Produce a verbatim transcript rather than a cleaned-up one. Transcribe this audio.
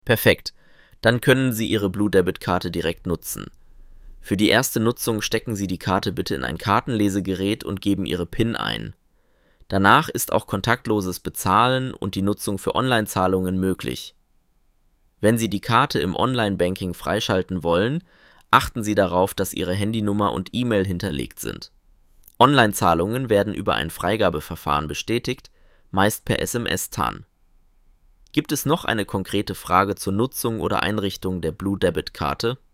Perfekt. Dann können Sie Ihre Blue Debit-Karte direkt nutzen. Für die erste Nutzung stecken Sie die Karte bitte in ein Kartenlesegerät und geben Ihre PIN ein. Danach ist auch kontaktloses Bezahlen und die Nutzung für Online-Zahlungen möglich. Wenn Sie die Karte im Online-Banking freischalten wollen, achten Sie darauf, dass Ihre Handynummer und E-Mail hinterlegt sind. Online-Zahlungen werden über ein Freigabeverfahren bestätigt, meist per S M S-Tan. Gibt es noch eine konkrete Frage zur Nutzung oder Einrichtung der Blue Debit-Karte?